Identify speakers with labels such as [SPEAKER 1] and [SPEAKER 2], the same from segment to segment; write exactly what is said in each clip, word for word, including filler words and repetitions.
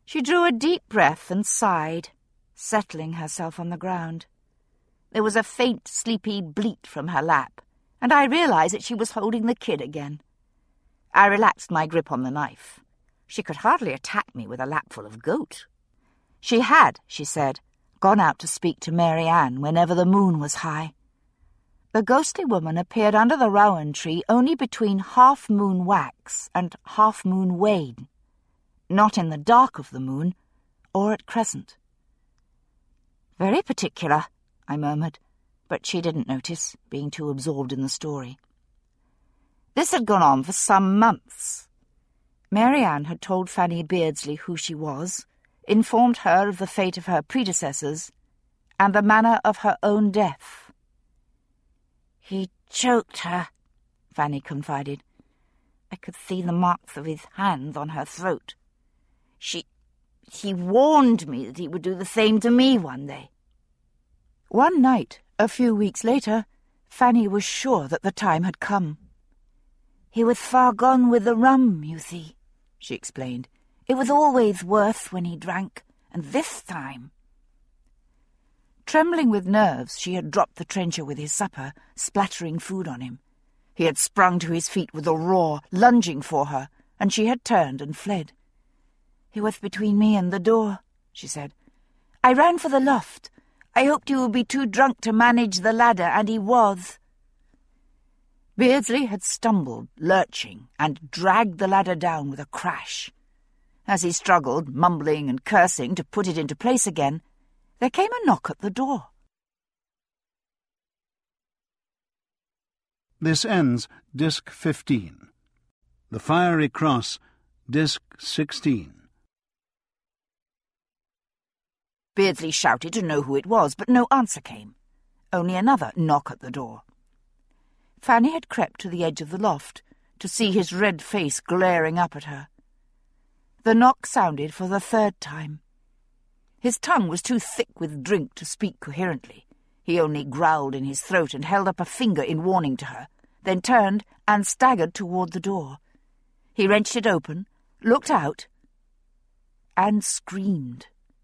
[SPEAKER 1] She drew a deep breath and sighed, settling herself on the ground. There was a faint, sleepy bleat from her lap, and I realized that she was holding the kid again. I relaxed my grip on the knife. She could hardly attack me with a lapful of goat. She had, she said, gone out to speak to Mary Ann whenever the moon was high. The ghostly woman appeared under the rowan tree only between half-moon wax and half-moon wane, not in the dark of the moon or at crescent. "Very particular," I murmured, but she didn't notice, being too absorbed in the story. This had gone on for some months. Mary Ann had told Fanny Beardsley who she was, informed her of the fate of her predecessors, and the manner of her own death. "He choked her," Fanny confided. "I could see the marks of his hands on her throat. She... he warned me that he would do the same to me one day." One night, a few weeks later, Fanny was sure that the time had come. "He was far gone with the rum, you see," she explained. "It was always worse when he drank, and this time—" Trembling with nerves, she had dropped the trencher with his supper, splattering food on him. He had sprung to his feet with a roar, lunging for her, and she had turned and fled. "He was between me and the door," she said. "I ran for the loft. I hoped he would be too drunk to manage the ladder, and he was." Beardsley had stumbled, lurching, and dragged the ladder down with a crash. As he struggled, mumbling and cursing, to put it into place again, there came a knock at the door.
[SPEAKER 2] This ends Disc fifteen. The Fiery Cross, Disc sixteen.
[SPEAKER 1] Beardsley shouted to know who it was, but no answer came. Only another knock at the door. Fanny had crept to the edge of the loft, to see his red face glaring up at her. The knock sounded for the third time. His tongue was too thick with drink to speak coherently. He only growled in his throat and held up a finger in warning to her, then turned and staggered toward the door. He wrenched it open, looked out, and screamed.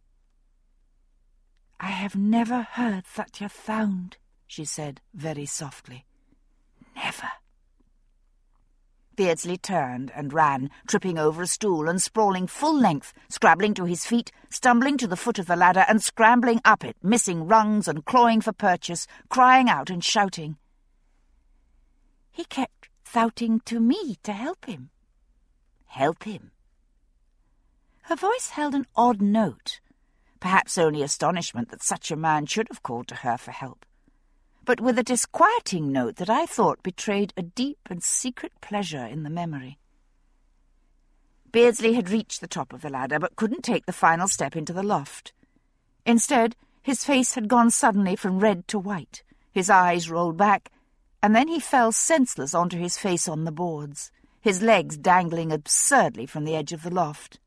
[SPEAKER 1] "I have never heard such a sound," she said very softly. "Never." Beardsley turned and ran, tripping over a stool and sprawling full length, scrabbling to his feet, stumbling to the foot of the ladder and scrambling up it, missing rungs and clawing for purchase, crying out and shouting. He kept shouting to me to help him. Help him? Her voice held an odd note, perhaps only astonishment that such a man should have called to her for help, but with a disquieting note that I thought betrayed a deep and secret pleasure in the memory. Beardsley had reached the top of the ladder, but couldn't take the final step into the loft. Instead, his face had gone suddenly from red to white, his eyes rolled back, and then he fell senseless onto his face on the boards, his legs dangling absurdly from the edge of the loft.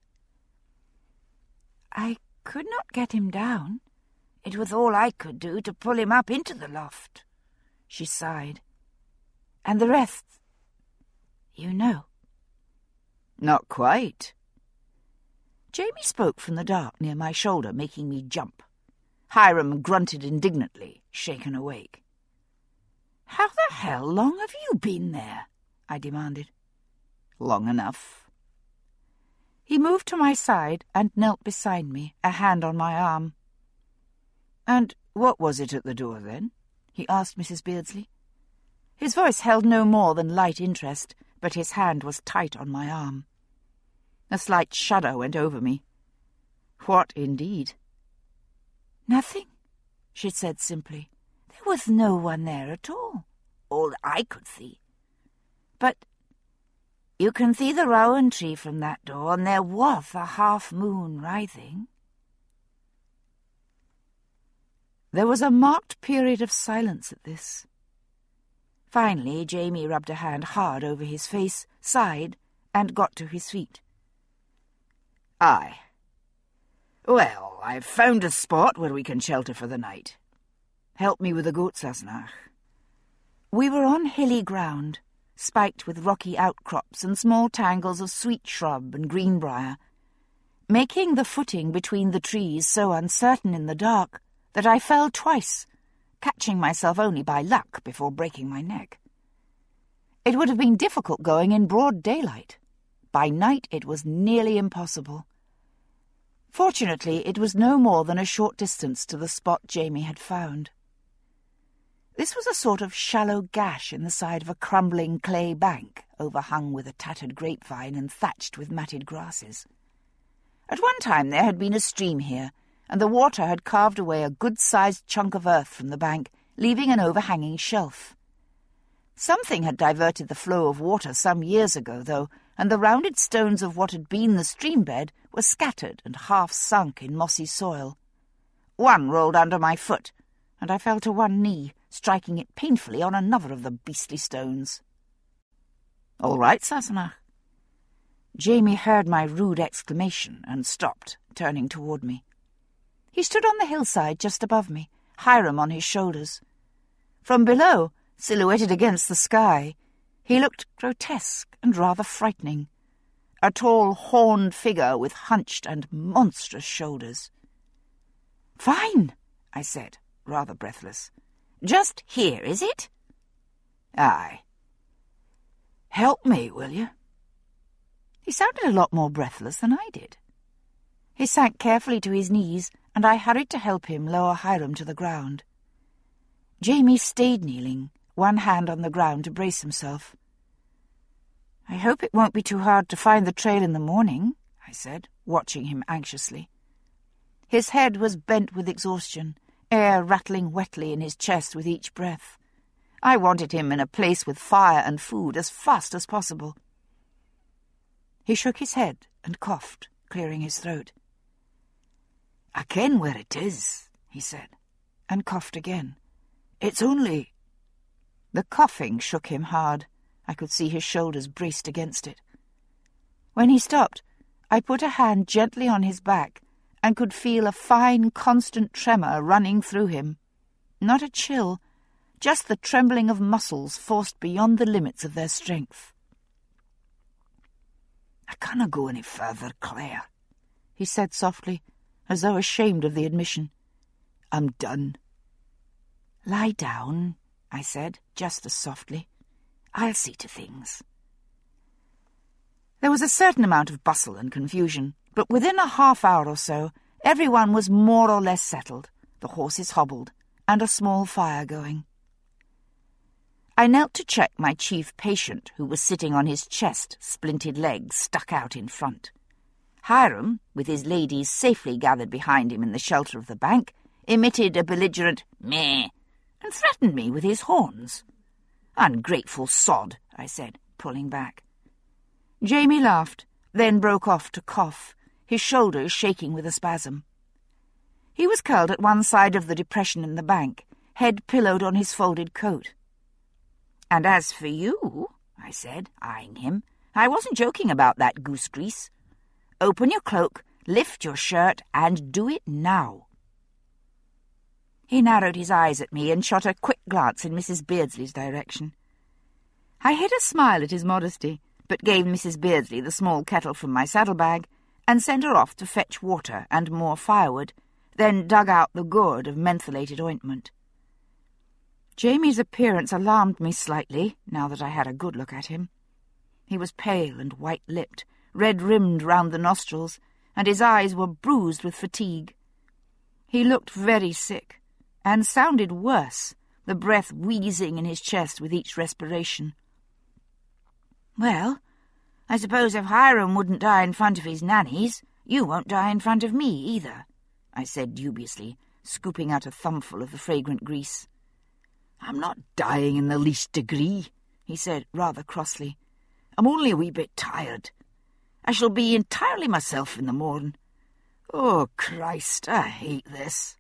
[SPEAKER 1] "I could not get him down. It was all I could do to pull him up into the loft," she sighed. "And the rest, you know." "Not quite." Jamie spoke from the dark near my shoulder, making me jump. Hiram grunted indignantly, shaken awake. "How the hell long have you been there?" I demanded. "Long enough." He moved to my side and knelt beside me, a hand on my arm. "And what was it at the door, then?" he asked Missus Beardsley. His voice held no more than light interest, but his hand was tight on my arm. A slight shudder went over me. What, indeed? "Nothing," she said simply. "There was no one there at all, all that I could see. But you can see the rowan tree from that door, and there was a half-moon rising." There was a marked period of silence at this. Finally, Jamie rubbed a hand hard over his face, sighed, and got to his feet. "Aye. Well, I've found a spot where we can shelter for the night. Help me with the goats, Asnach." We were on hilly ground, spiked with rocky outcrops and small tangles of sweet shrub and greenbrier. making the footing between the trees so uncertain in the dark that I fell twice, catching myself only by luck before breaking my neck. It would have been difficult going in broad daylight. By night it was nearly impossible. Fortunately, it was no more than a short distance to the spot Jamie had found. This was a sort of shallow gash in the side of a crumbling clay bank, overhung with a tattered grapevine and thatched with matted grasses. At one time there had been a stream here, and the water had carved away a good-sized chunk of earth from the bank, leaving an overhanging shelf. Something had diverted the flow of water some years ago, though, and the rounded stones of what had been the stream bed were scattered and half sunk in mossy soil. One rolled under my foot, and I fell to one knee, striking it painfully on another of the beastly stones. "All right, Sassenach." Jamie heard my rude exclamation and stopped, turning toward me. He stood on the hillside just above me, Hiram on his shoulders. From below, silhouetted against the sky, he looked grotesque and rather frightening, a tall, horned figure with hunched and monstrous shoulders. "Fine," I said, rather breathless. "Just here, is it?" "Aye." "Help me, will you?" He sounded a lot more breathless than I did. He sank carefully to his knees, and I hurried to help him lower Hiram to the ground. Jamie stayed kneeling, one hand on the ground to brace himself. "I hope it won't be too hard to find the trail in the morning," I said, watching him anxiously. His head was bent with exhaustion, air rattling wetly in his chest with each breath. I wanted him in a place with fire and food as fast as possible. He shook his head and coughed, clearing his throat. "I ken where it is," he said, and coughed again. "It's only—" The coughing shook him hard. I could see his shoulders braced against it. When he stopped, I put a hand gently on his back and could feel a fine, constant tremor running through him. Not a chill, just the trembling of muscles forced beyond the limits of their strength. "I canna go any further, Claire," he said softly, as though ashamed of the admission. "I'm done." "Lie down," I said, just as softly. "I'll see to things." There was a certain amount of bustle and confusion, but within a half hour or so, everyone was more or less settled, the horses hobbled, and a small fire going. I knelt to check my chief patient, who was sitting on his chest, splinted legs stuck out in front. Hiram, with his ladies safely gathered behind him in the shelter of the bank, emitted a belligerent meh, and threatened me with his horns. "Ungrateful sod," I said, pulling back. Jamie laughed, then broke off to cough, his shoulders shaking with a spasm. He was curled at one side of the depression in the bank, head pillowed on his folded coat. "And as for you," I said, eyeing him, "I wasn't joking about that goose grease. Open your cloak, lift your shirt, and do it now." He narrowed his eyes at me and shot a quick glance in Missus Beardsley's direction. I hid a smile at his modesty, but gave Missus Beardsley the small kettle from my saddlebag and sent her off to fetch water and more firewood, then dug out the gourd of mentholated ointment. Jamie's appearance alarmed me slightly, now that I had a good look at him. He was pale and white-lipped, red-rimmed round the nostrils, and his eyes were bruised with fatigue. He looked very sick, and sounded worse, the breath wheezing in his chest with each respiration. "Well, I suppose if Hiram wouldn't die in front of his nannies, you won't die in front of me either," I said dubiously, scooping out a thumbful of the fragrant grease. "I'm not dying in the least degree," he said rather crossly. "I'm only a wee bit tired. I shall be entirely myself in the morn. Oh, Christ, I hate this."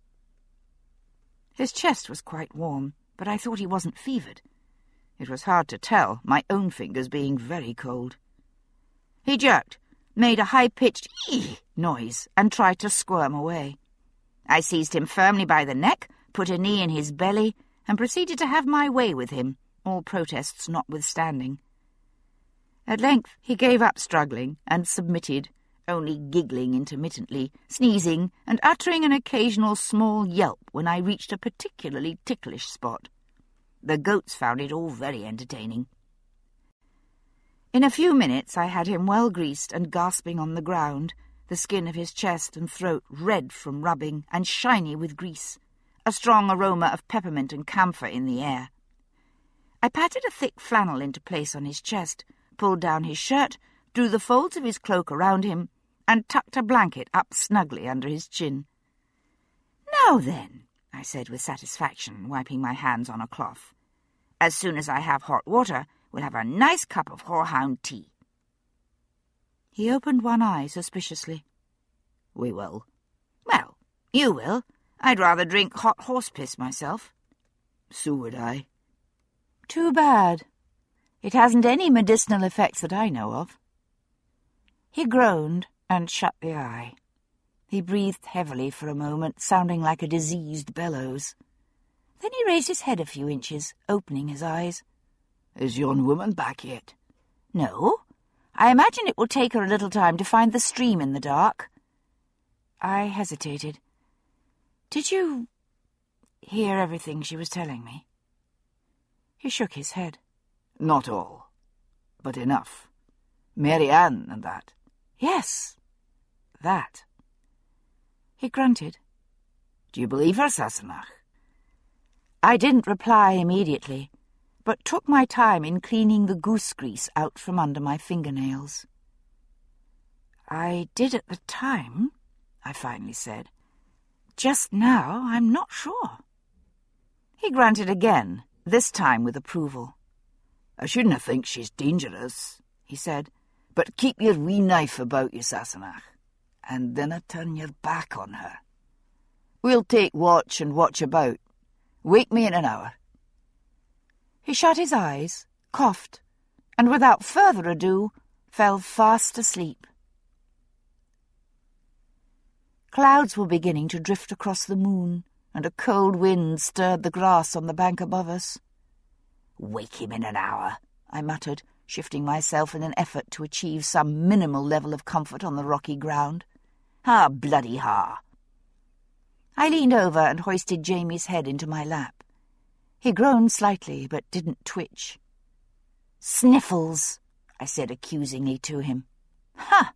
[SPEAKER 1] His chest was quite warm, but I thought he wasn't fevered. It was hard to tell, my own fingers being very cold. He jerked, made a high-pitched ee noise, and tried to squirm away. I seized him firmly by the neck, put a knee in his belly, and proceeded to have my way with him, all protests notwithstanding. At length he gave up struggling and submitted, only giggling intermittently, sneezing, and uttering an occasional small yelp when I reached a particularly ticklish spot. The goats found it all very entertaining. In a few minutes I had him well greased and gasping on the ground, the skin of his chest and throat red from rubbing and shiny with grease, a strong aroma of peppermint and camphor in the air. I patted a thick flannel into place on his chest, pulled down his shirt, drew the folds of his cloak around him, and tucked a blanket up snugly under his chin. "Now then," I said with satisfaction, wiping my hands on a cloth. "As soon as I have hot water, we'll have a nice cup of horehound tea." He opened one eye suspiciously. "We will." "Well, you will. I'd rather drink hot horse-piss myself."
[SPEAKER 2] "So would I."
[SPEAKER 1] "Too bad. It hasn't any medicinal effects that I know of." He groaned and shut the eye. He breathed heavily for a moment, sounding like a diseased bellows. Then he raised his head a few inches, opening his eyes.
[SPEAKER 2] "Is yon woman back yet?"
[SPEAKER 1] "No. I imagine it will take her a little time to find the stream in the dark." I hesitated. "Did you hear everything she was telling me?" He shook his head.
[SPEAKER 2] "Not all, but enough. Mary Ann and that."
[SPEAKER 1] "Yes, that." He grunted.
[SPEAKER 2] "Do you believe her, Sassenach?"
[SPEAKER 1] I didn't reply immediately, but took my time in cleaning the goose grease out from under my fingernails. "I did at the time," I finally said. "Just now, I'm not sure." He grunted again, this time with approval.
[SPEAKER 2] "I shouldn't think she's dangerous," he said, "but keep your wee knife about you, Sassenach, and dinna turn your back on her. We'll take watch and watch about. Wake me in an hour."
[SPEAKER 1] He shut his eyes, coughed, and without further ado fell fast asleep. Clouds were beginning to drift across the moon, and a cold wind stirred the grass on the bank above us. "Wake him in an hour," I muttered, shifting myself in an effort to achieve some minimal level of comfort on the rocky ground. "Ha, bloody ha!" I leaned over and hoisted Jamie's head into my lap. He groaned slightly, but didn't twitch. "Sniffles," I said accusingly to him. "Ha!"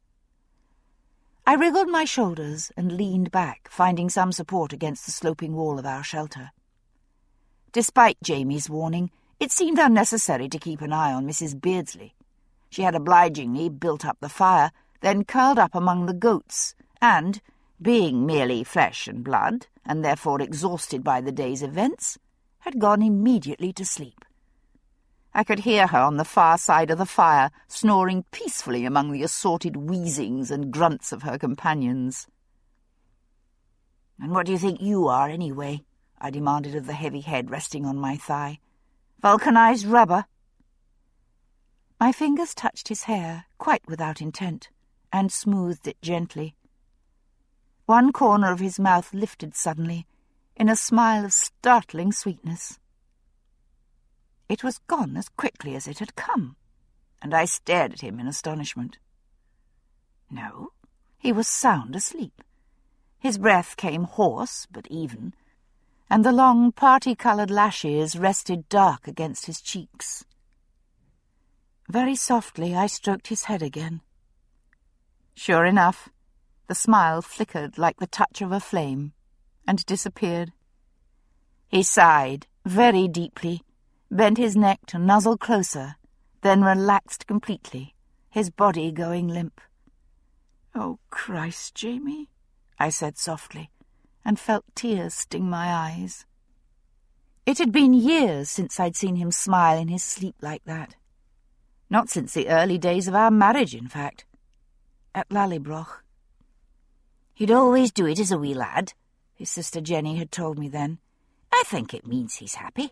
[SPEAKER 1] I wriggled my shoulders and leaned back, finding some support against the sloping wall of our shelter. Despite Jamie's warning, it seemed unnecessary to keep an eye on Missus Beardsley. She had obligingly built up the fire, then curled up among the goats, and, being merely flesh and blood, and therefore exhausted by the day's events, had gone immediately to sleep. I could hear her on the far side of the fire, snoring peacefully among the assorted wheezings and grunts of her companions. "And what do you think you are, anyway?" I demanded of the heavy head resting on my thigh. "Vulcanized rubber?" My fingers touched his hair, quite without intent, and smoothed it gently. One corner of his mouth lifted suddenly, in a smile of startling sweetness. It was gone as quickly as it had come, and I stared at him in astonishment. No, he was sound asleep. His breath came hoarse but even, and the long party-coloured lashes rested dark against his cheeks. Very softly I stroked his head again. Sure enough, the smile flickered like the touch of a flame, and disappeared. He sighed very deeply, bent his neck to nuzzle closer, then relaxed completely, his body going limp. "Oh, Christ, Jamie," I said softly, and felt tears sting my eyes. It had been years since I'd seen him smile in his sleep like that. Not since the early days of our marriage, in fact. At Lallybroch. He'd always do it as a wee lad, his sister Jenny had told me then. I think it means he's happy.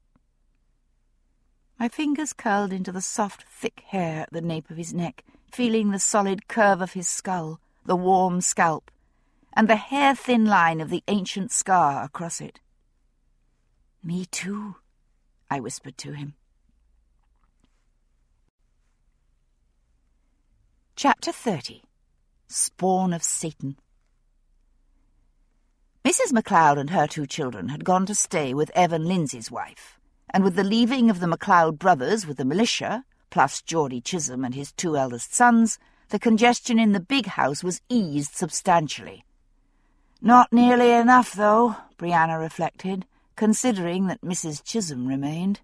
[SPEAKER 1] My fingers curled into the soft, thick hair at the nape of his neck, feeling the solid curve of his skull, the warm scalp, and the hair-thin line of the ancient scar across it. "Me too," I whispered to him. Chapter thirty. spawn of Satan. Missus MacLeod and her two children had gone to stay with Evan Lindsay's wife, and with the leaving of the MacLeod brothers with the militia, plus Geordie Chisholm and his two eldest sons, the congestion in the big house was eased substantially. Not nearly enough, though, Brianna reflected, considering that Missus Chisholm remained.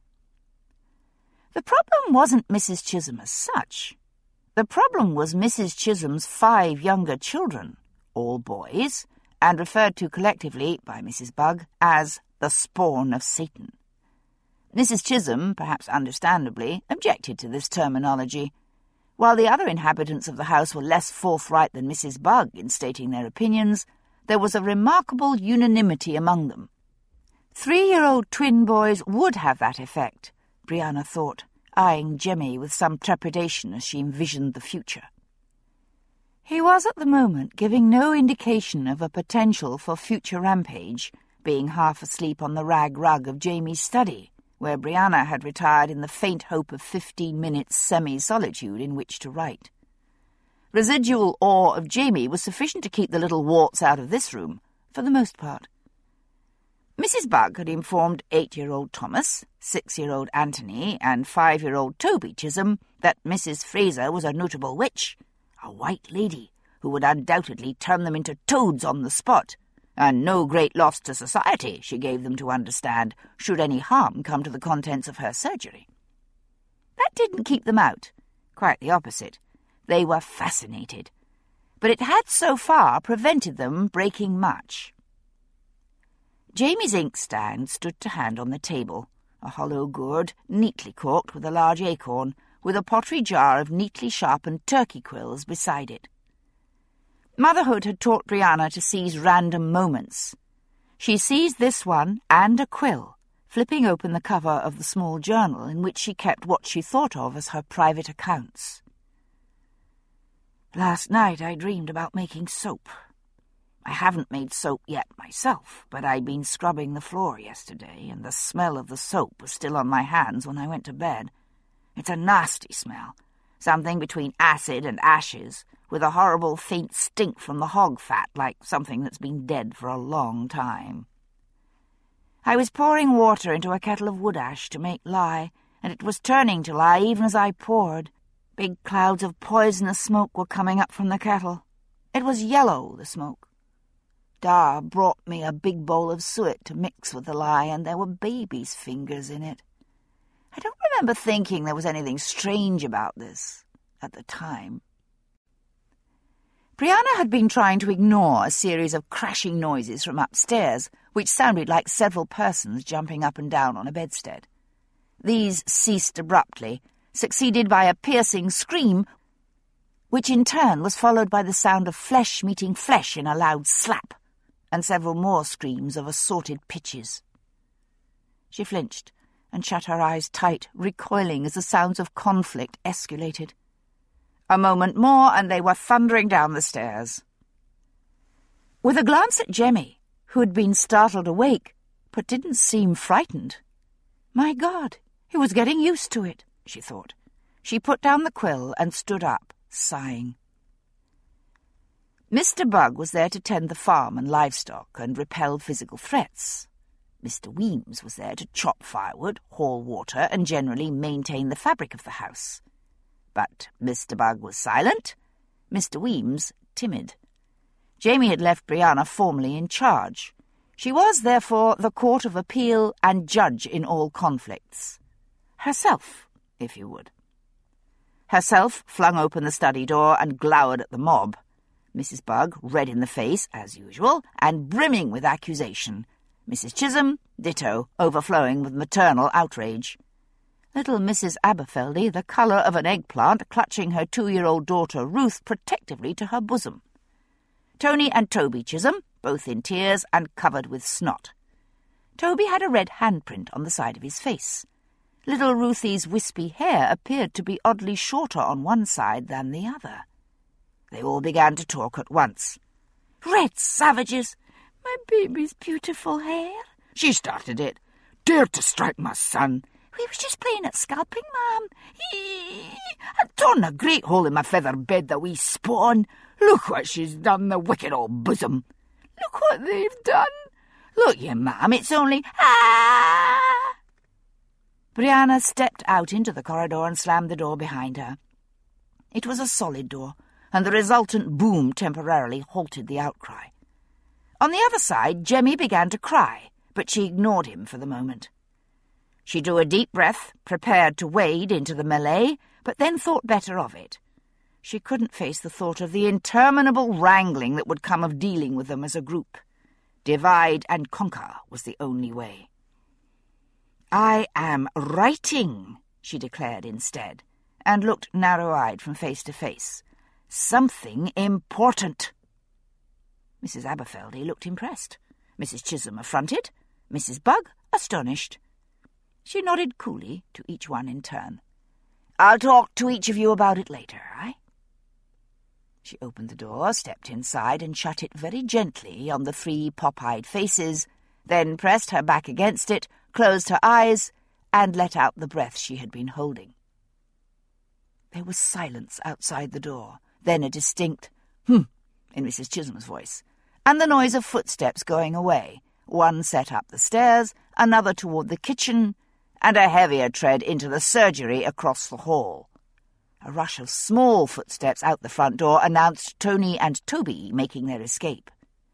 [SPEAKER 1] The problem wasn't Missus Chisholm as such. The problem was Missus Chisholm's five younger children, all boys, and referred to collectively by Missus Bugg as the spawn of Satan. Missus Chisholm, perhaps understandably, objected to this terminology, while the other inhabitants of the house were less forthright than Missus Bugg in stating their opinions. There was a remarkable unanimity among them. Three-year-old twin boys would have that effect, Brianna thought, eyeing Jemmy with some trepidation as she envisioned the future. He was at the moment giving no indication of a potential for future rampage, being half asleep on the rag rug of Jamie's study, where Brianna had retired in the faint hope of fifteen minutes semi-solitude in which to write. Residual awe of Jamie was sufficient to keep the little warts out of this room, for the most part. Missus Bugg had informed eight-year-old Thomas, six-year-old Anthony, and five-year-old Toby Chisholm that Missus Fraser was a notable witch, a white lady who would undoubtedly turn them into toads on the spot, and no great loss to society, she gave them to understand, should any harm come to the contents of her surgery. That didn't keep them out. Quite the opposite. They were fascinated. But it had so far prevented them breaking much. Jamie's inkstand stood to hand on the table, a hollow gourd, neatly corked with a large acorn, with a pottery jar of neatly sharpened turkey quills beside it. Motherhood had taught Brianna to seize random moments. She seized this one and a quill, flipping open the cover of the small journal in which she kept what she thought of as her private accounts. Last night I dreamed about making soap. I haven't made soap yet myself, but I'd been scrubbing the floor yesterday, and the smell of the soap was still on my hands when I went to bed. It's a nasty smell, something between acid and ashes, with a horrible faint stink from the hog fat, like something that's been dead for a long time. I was pouring water into a kettle of wood ash to make lye, and it was turning to lye even as I poured. Big clouds of poisonous smoke were coming up from the kettle. It was yellow, the smoke. Da brought me a big bowl of suet to mix with the lye, and there were babies' fingers in it. I don't remember thinking there was anything strange about this at the time. Brianna had been trying to ignore a series of crashing noises from upstairs, which sounded like several persons jumping up and down on a bedstead. These ceased abruptly, succeeded by a piercing scream, which in turn was followed by the sound of flesh meeting flesh in a loud slap, and several more screams of assorted pitches. She flinched and shut her eyes tight, recoiling as the sounds of conflict escalated. A moment more, and they were thundering down the stairs. With a glance at Jemmy, who had been startled awake, but didn't seem frightened. My God, he was getting used to it, she thought. She put down the quill and stood up, sighing. Mister Bugg was there to tend the farm and livestock and repel physical threats. Mister Weems was there to chop firewood, haul water, and generally maintain the fabric of the house. But Mister Bugg was silent, Mister Weems timid. Jamie had left Brianna formally in charge. She was, therefore, the court of appeal and judge in all conflicts. Herself, if you would. Herself flung open the study door and glowered at the mob. Missus Bugg, red in the face, as usual, and brimming with accusation. Missus Chisholm, ditto, overflowing with maternal outrage. Little Missus Aberfeldy, the colour of an eggplant, clutching her two-year-old daughter Ruth protectively to her bosom. Tony and Toby Chisholm, both in tears and covered with snot. Toby had a red handprint on the side of his face. Little Ruthie's wispy hair appeared to be oddly shorter on one side than the other. They all began to talk at once. "Red savages! My baby's beautiful hair!" She started it. "Dare to strike my son!
[SPEAKER 2] We was just playing at scalping, ma'am. I've torn a great hole in my feather bed, the wee spawn. Look what she's done, the wicked old bosom. Look what they've done. Look, you, ma'am, it's only... Ah!
[SPEAKER 1] Brianna stepped out into the corridor and slammed the door behind her. It was a solid door, and the resultant boom temporarily halted the outcry. On the other side, Jemmy began to cry, but she ignored him for the moment. She drew a deep breath, prepared to wade into the melee, but then thought better of it. She couldn't face the thought of the interminable wrangling that would come of dealing with them as a group. Divide and conquer was the only way. "I am writing," she declared instead, and looked narrow-eyed from face to face. "Something important." Missus Aberfeldy looked impressed. Missus Chisholm affronted. Missus Bugg astonished. She nodded coolly to each one in turn. "I'll talk to each of you about it later, aye?" She opened the door, stepped inside, and shut it very gently on the three pop-eyed faces, then pressed her back against it, closed her eyes, and let out the breath she had been holding. There was silence outside the door, then a distinct "hm" in Missus Chisholm's voice, and the noise of footsteps going away, one set up the stairs, another toward the kitchen, and a heavier tread into the surgery across the hall. A rush of small footsteps out the front door announced Tony and Toby making their escape.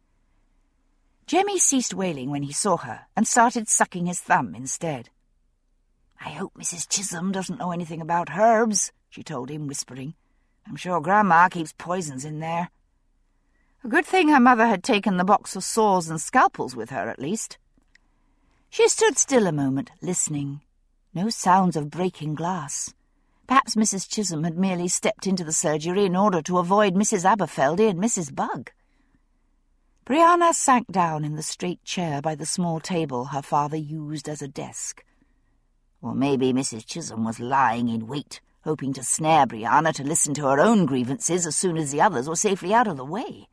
[SPEAKER 1] Jemmy ceased wailing when he saw her and started sucking his thumb instead. "I hope Missus Chisholm doesn't know anything about herbs," she told him, whispering. "I'm sure Grandma keeps poisons in there." A good thing her mother had taken the box of saws and scalpels with her, at least. She stood still a moment, listening. No sounds of breaking glass. Perhaps Missus Chisholm had merely stepped into the surgery in order to avoid Missus Aberfeldy and Missus Bugg. Brianna sank down in the straight chair by the small table her father used as a desk. Or maybe Missus Chisholm was lying in wait, hoping to snare Brianna to listen to her own grievances as soon as the others were safely out of the way.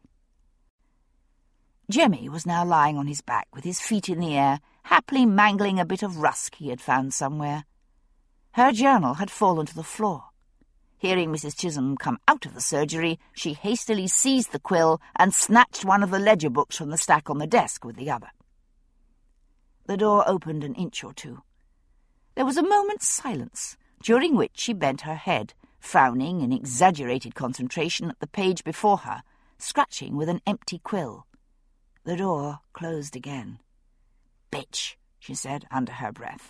[SPEAKER 1] Jemmy was now lying on his back with his feet in the air, happily mangling a bit of rusk he had found somewhere. Her journal had fallen to the floor. Hearing Missus Chisholm come out of the surgery, she hastily seized the quill and snatched one of the ledger books from the stack on the desk with the other. The door opened an inch or two. There was a moment's silence, during which she bent her head, frowning in exaggerated concentration at the page before her, scratching with an empty quill. The door closed again. "Bitch," she said under her breath.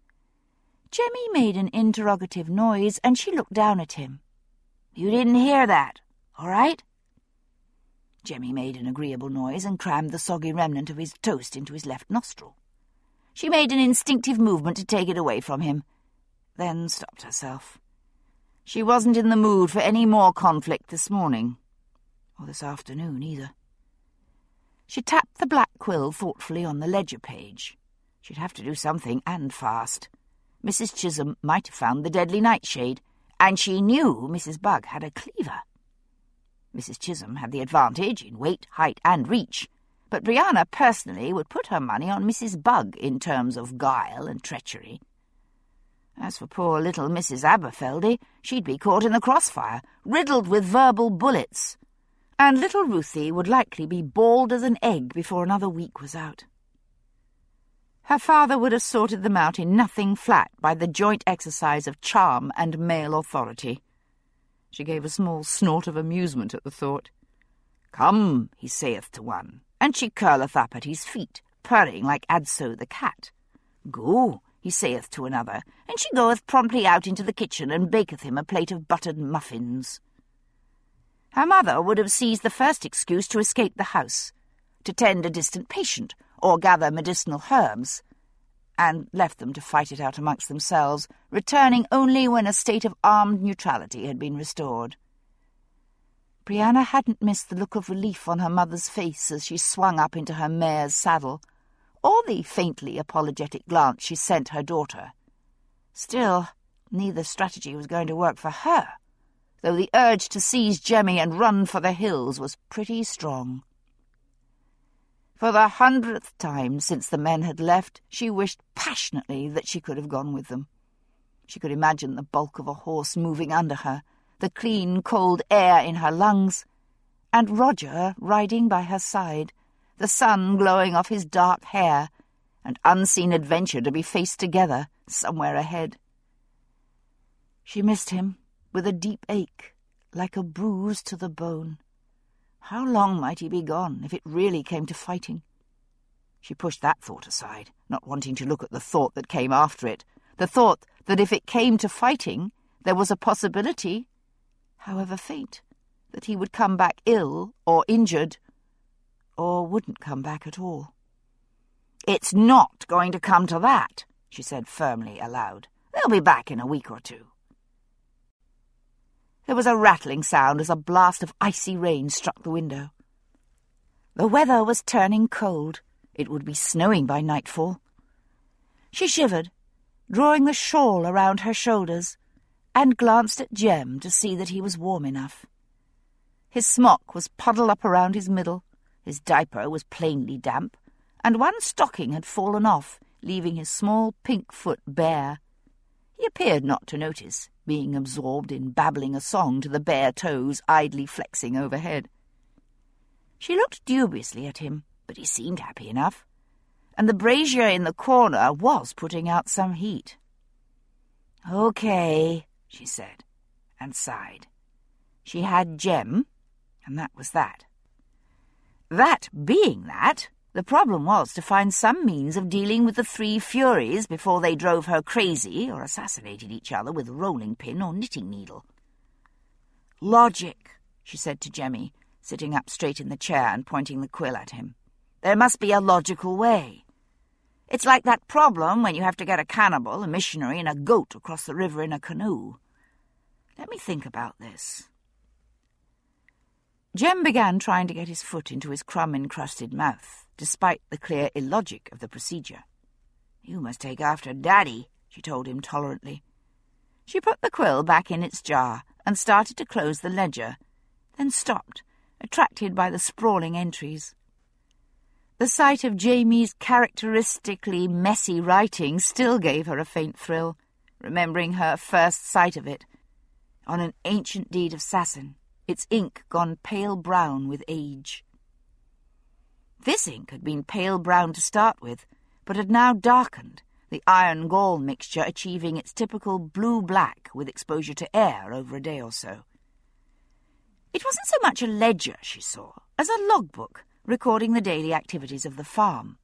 [SPEAKER 1] Jemmy made an interrogative noise, and she looked down at him. "You didn't hear that, all right?" Jemmy made an agreeable noise and crammed the soggy remnant of his toast into his left nostril. She made an instinctive movement to take it away from him, then stopped herself. She wasn't in the mood for any more conflict this morning, or this afternoon either. She tapped the black quill thoughtfully on the ledger page. She'd have to do something, and fast. Missus Chisholm might have found the deadly nightshade, and she knew Missus Bugg had a cleaver. Missus Chisholm had the advantage in weight, height, and reach, but Brianna personally would put her money on Missus Bugg in terms of guile and treachery. As for poor little Missus Aberfeldy, she'd be caught in the crossfire, riddled with verbal bullets, and little Ruthie would likely be bald as an egg before another week was out. Her father would have sorted them out in nothing flat by the joint exercise of charm and male authority. She gave a small snort of amusement at the thought. "Come," he saith to one, and she curleth up at his feet, purring like Adso the cat. "Go," he saith to another, and she goeth promptly out into the kitchen and baketh him a plate of buttered muffins. Her mother would have seized the first excuse to escape the house, to tend a distant patient, or gather medicinal herbs, and left them to fight it out amongst themselves, returning only when a state of armed neutrality had been restored. Brianna hadn't missed the look of relief on her mother's face as she swung up into her mare's saddle, or the faintly apologetic glance she sent her daughter. Still, neither strategy was going to work for her, though the urge to seize Jemmy and run for the hills was pretty strong. For the hundredth time since the men had left, she wished passionately that she could have gone with them. She could imagine the bulk of a horse moving under her, the clean, cold air in her lungs, and Roger riding by her side, the sun glowing off his dark hair, and unseen adventure to be faced together somewhere ahead. She missed him with a deep ache, like a bruise to the bone. How long might he be gone if it really came to fighting? She pushed that thought aside, not wanting to look at the thought that came after it, the thought that if it came to fighting, there was a possibility, however faint, that he would come back ill or injured, or wouldn't come back at all. "It's not going to come to that," she said firmly aloud. "They'll be back in a week or two." There was a rattling sound as a blast of icy rain struck the window. The weather was turning cold. It would be snowing by nightfall. She shivered, drawing the shawl around her shoulders, and glanced at Jem to see that he was warm enough. His smock was puddled up around his middle, his diaper was plainly damp, and one stocking had fallen off, leaving his small pink foot bare. He appeared not to notice, being absorbed in babbling a song to the bare toes idly flexing overhead. She looked dubiously at him, but he seemed happy enough, and the brazier in the corner was putting out some heat. "Okay," she said, and sighed. She had Jem, and that was that. That being that, the problem was to find some means of dealing with the three Furies before they drove her crazy or assassinated each other with a rolling pin or knitting needle. "Logic," she said to Jemmy, sitting up straight in the chair and pointing the quill at him. "There must be a logical way. It's like that problem when you have to get a cannibal, a missionary, and a goat across the river in a canoe. Let me think about this." Jem began trying to get his foot into his crumb-encrusted mouth, despite the clear illogic of the procedure. "You must take after Daddy," she told him tolerantly. She put the quill back in its jar and started to close the ledger, then stopped, attracted by the sprawling entries. The sight of Jamie's characteristically messy writing still gave her a faint thrill, remembering her first sight of it, on an ancient deed of Sasson, its ink gone pale brown with age. This ink had been pale brown to start with, but had now darkened, the iron gall mixture achieving its typical blue-black with exposure to air over a day or so. It wasn't so much a ledger she saw, as a logbook recording the daily activities of the farm.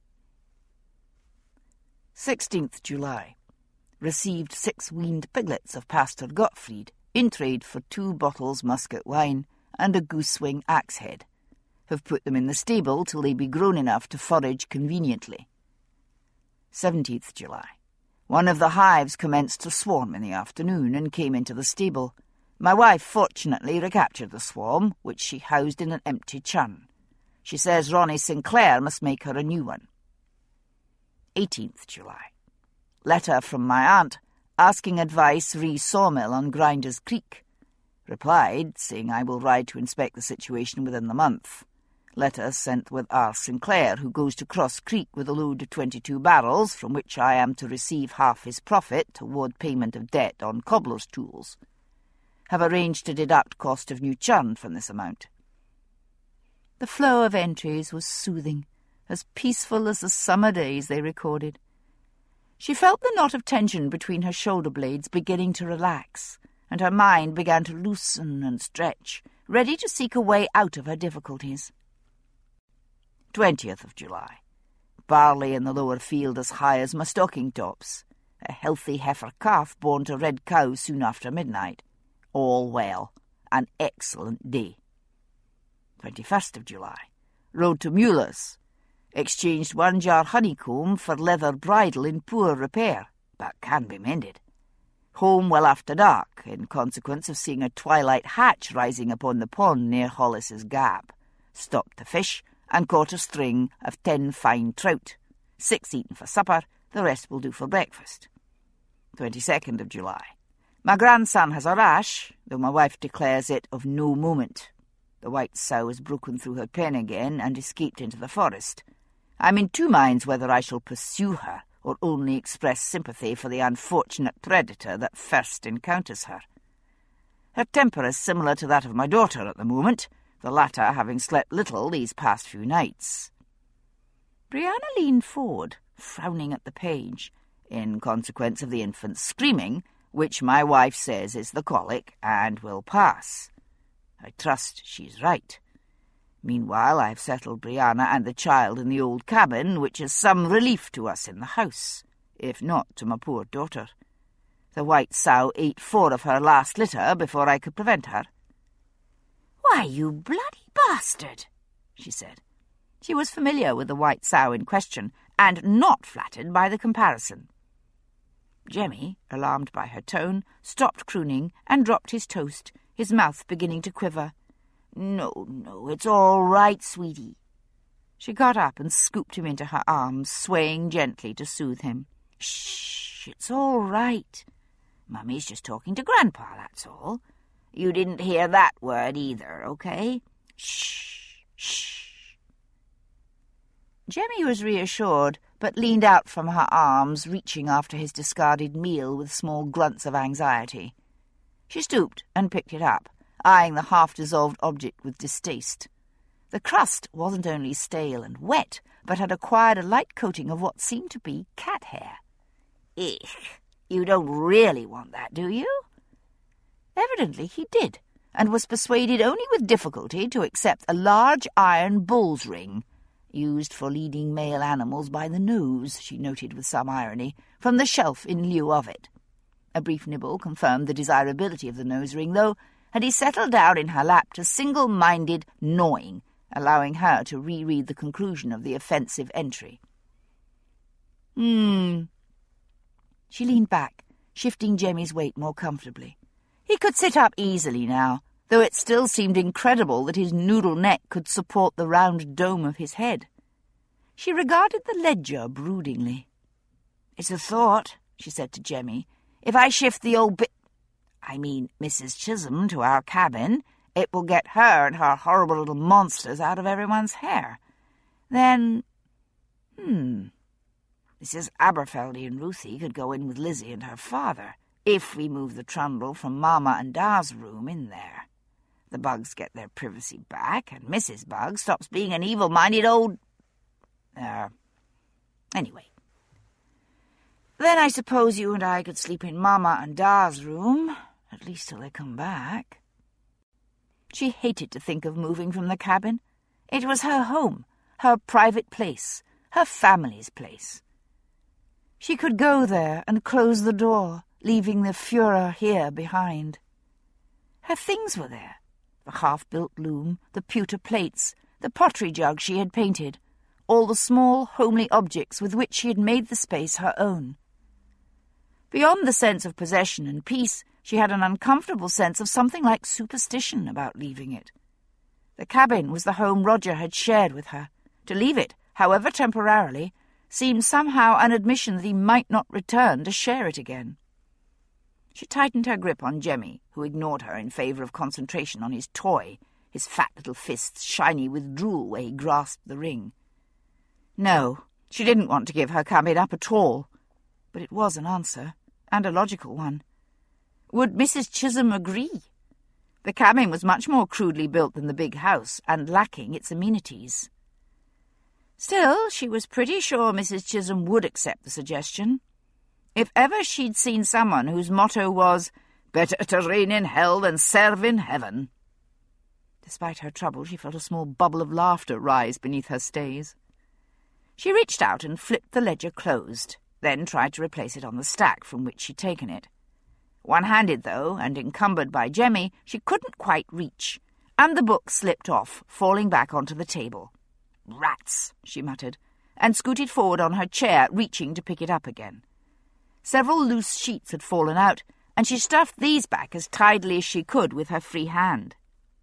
[SPEAKER 1] sixteenth July. Received six weaned piglets of Pastor Gottfried, in trade for two bottles muscat wine and a goose-wing axe-head. Have put them in the stable till they be grown enough to forage conveniently. seventeenth July. One of the hives commenced to swarm in the afternoon and came into the stable. My wife fortunately recaptured the swarm, which she housed in an empty churn. She says Ronnie Sinclair must make her a new one. eighteenth July. Letter from my aunt, asking advice re sawmill on Grinders Creek. Replied, saying I will ride to inspect the situation within the month. Letter sent with R. Sinclair, who goes to Cross Creek with a load of twenty-two barrels, from which I am to receive half his profit toward payment of debt on cobbler's tools. Have arranged to deduct cost of new churn from this amount. The flow of entries was soothing, as peaceful as the summer days they recorded. She felt the knot of tension between her shoulder blades beginning to relax, and her mind began to loosen and stretch, ready to seek a way out of her difficulties. twentieth of July. Barley in the lower field as high as my stocking tops. A healthy heifer calf born to red cow soon after midnight. All well. An excellent day. twenty-first of July. Rode to Mueller's. Exchanged one jar honeycomb for leather bridle in poor repair, but can be mended. Home well after dark, in consequence of seeing a twilight hatch rising upon the pond near Hollis's Gap. Stopped to fish, and caught a string of ten fine trout. Six eaten for supper, the rest will do for breakfast. twenty-second of July. My grandson has a rash, though my wife declares it of no moment. The white sow has broken through her pen again and escaped into the forest.
[SPEAKER 2] I'm in two minds whether I shall pursue her or only express sympathy for the unfortunate predator that first encounters her. Her temper is similar to that of my daughter at the moment, the latter having slept little these past few nights." Brianna leaned forward, frowning at the page, in consequence of the infant's screaming, which my wife says is the colic and will pass. I trust she's right. Meanwhile, I've settled Brianna and the child in the old cabin, which is some relief to us in the house, if not to my poor daughter. The white sow ate four of her last litter before I could prevent her.
[SPEAKER 1] "Why, you bloody bastard," she said. She was familiar with the white sow in question, and not flattered by the comparison. Jemmy, alarmed by her tone, stopped crooning and dropped his toast, his mouth beginning to quiver. "No, no, it's all right, sweetie." She got up and scooped him into her arms, swaying gently to soothe him. "Shh, it's all right. Mummy's just talking to Grandpa, that's all. You didn't hear that word either, okay? Shh, shh." Jemmy was reassured, but leaned out from her arms, reaching after his discarded meal with small grunts of anxiety. She stooped and picked it up, eyeing the half-dissolved object with distaste. The crust wasn't only stale and wet, but had acquired a light coating of what seemed to be cat hair. "Ich, you don't really want that, do you?" Evidently he did, and was persuaded only with difficulty to accept a large iron bull's ring, used for leading male animals by the nose, she noted with some irony, from the shelf in lieu of it. A brief nibble confirmed the desirability of the nose ring, though, and he settled down in her lap to single-minded gnawing, allowing her to reread the conclusion of the offensive entry. Hmm. She leaned back, shifting Jemmy's weight more comfortably. He could sit up easily now, though it still seemed incredible that his noodle neck could support the round dome of his head. She regarded the ledger broodingly. "It's a thought," she said to Jemmy. "If I shift the old bit, I mean Missus Chisholm, to our cabin, it will get her and her horrible little monsters out of everyone's hair. Then, hmm, Missus Aberfeldy and Ruthie could go in with Lizzie and her father, if we move the trundle from Mama and Da's room in there. The Bugs get their privacy back, and Missus Bug stops being an evil-minded old... Uh, anyway. Then I suppose you and I could sleep in Mama and Da's room, at least till they come back." She hated to think of moving from the cabin. It was her home, her private place, her family's place. She could go there and close the door, leaving the Führer here behind. Her things were there. The half-built loom, the pewter plates, the pottery jug she had painted, all the small, homely objects with which she had made the space her own. Beyond the sense of possession and peace, she had an uncomfortable sense of something like superstition about leaving it. The cabin was the home Roger had shared with her. To leave it, however temporarily, seemed somehow an admission that he might not return to share it again. She tightened her grip on Jemmy, who ignored her in favour of concentration on his toy, his fat little fists shiny with drool where he grasped the ring. No, she didn't want to give her cabin up at all, but it was an answer, and a logical one. Would Missus Chisholm agree? The cabin was much more crudely built than the big house, and lacking its amenities. Still, she was pretty sure Missus Chisholm would accept the suggestion. If ever she'd seen someone whose motto was, "Better to reign in hell than serve in heaven." Despite her trouble, she felt a small bubble of laughter rise beneath her stays. She reached out and flipped the ledger closed, then tried to replace it on the stack from which she'd taken it. One-handed, though, and encumbered by Jemmy, she couldn't quite reach, and the book slipped off, falling back onto the table. "Rats," she muttered, and scooted forward on her chair, reaching to pick it up again. Several loose sheets had fallen out, and she stuffed these back as tidily as she could with her free hand.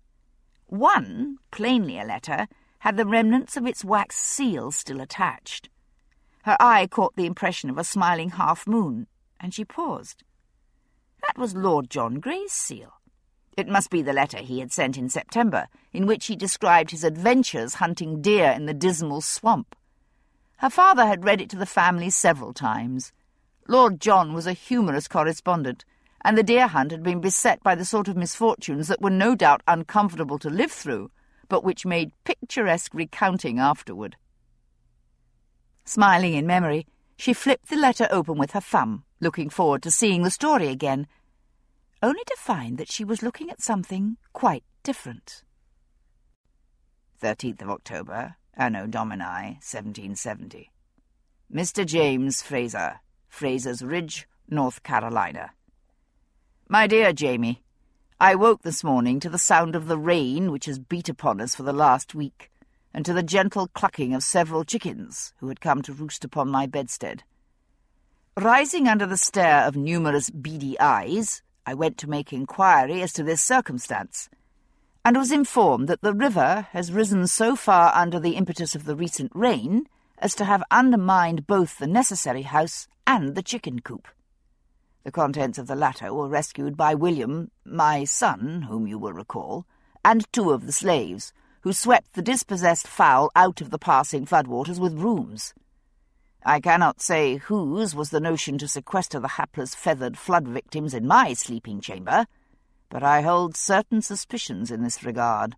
[SPEAKER 1] One, plainly a letter, had the remnants of its wax seal still attached. Her eye caught the impression of a smiling half-moon, and she paused. That was Lord John Grey's seal. It must be the letter he had sent in September, in which he described his adventures hunting deer in the dismal swamp.
[SPEAKER 2] Her father had read it to the family several times. Lord John was a humorous correspondent, and the deer hunt had been beset by the sort of misfortunes that were no doubt uncomfortable to live through, but which made picturesque recounting afterward. Smiling in memory, she flipped the letter open with her thumb, looking forward to seeing the story again, only to find that she was looking at something quite different. thirteenth of October, Anno Domini, seventeen seventy. Mister James Fraser, Fraser's Ridge, North Carolina. My dear Jamie, I woke this morning to the sound of the rain which has beat upon us for the last week, and to the gentle clucking of several chickens who had come to roost upon my bedstead. Rising under the stare of numerous beady eyes, I went to make inquiry as to this circumstance, and was informed that the river has risen so far under the impetus of the recent rain as to have undermined both the necessary house and the chicken coop. The contents of the latter were rescued by William, my son, whom you will recall, and two of the slaves, who swept the dispossessed fowl out of the passing floodwaters with brooms. I cannot say whose was the notion to sequester the hapless feathered flood victims in my sleeping chamber, but I hold certain suspicions in this regard.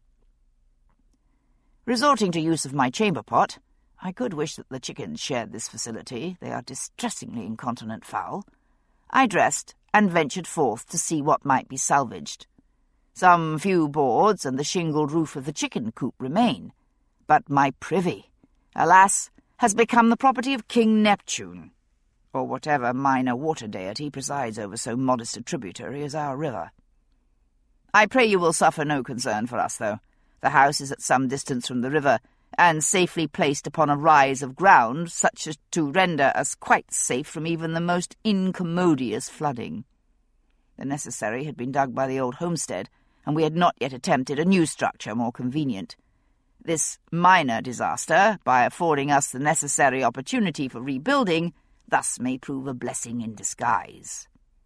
[SPEAKER 2] Resorting to use of my chamber pot, I could wish that the chickens shared this facility. They are distressingly incontinent fowl. I dressed and ventured forth to see what might be salvaged. Some few boards and the shingled roof of the chicken coop remain, but my privy, alas, has become the property of King Neptune, or whatever minor water deity presides over so modest a tributary as our river. I pray you will suffer no concern for us, though. The house is at some distance from the river, and safely placed upon a rise of ground such as to render us quite safe from even the most incommodious flooding. The necessary had been dug by the old homestead, and we had not yet attempted a new structure more convenient. This minor disaster, by affording us the necessary opportunity for rebuilding, thus may prove a blessing in disguise.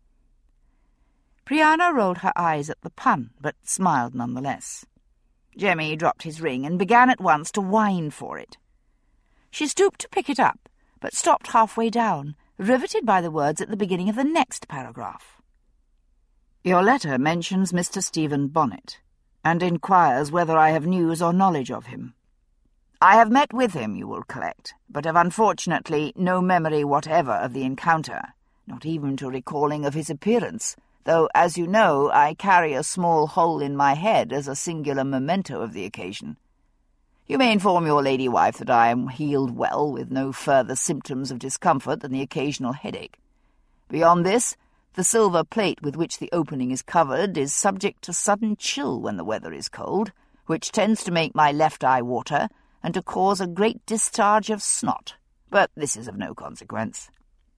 [SPEAKER 2] Priana rolled her eyes at the pun, but smiled none the less. Jemmy dropped his ring and began at once to whine for it. She stooped to pick it up, but stopped halfway down, riveted by the words at the beginning of the next paragraph. Your letter mentions Mister Stephen Bonnet, and inquires whether I have news or knowledge of him. I have met with him, you will collect, but have unfortunately no memory whatever of the encounter, not even to recalling of his appearance, though, as you know, I carry a small hole in my head as a singular memento of the occasion. You may inform your lady wife that I am healed well, with no further symptoms of discomfort than the occasional headache. Beyond this, the silver plate with which the opening is covered is subject to sudden chill when the weather is cold, which tends to make my left eye water and to cause a great discharge of snot, but this is of no consequence.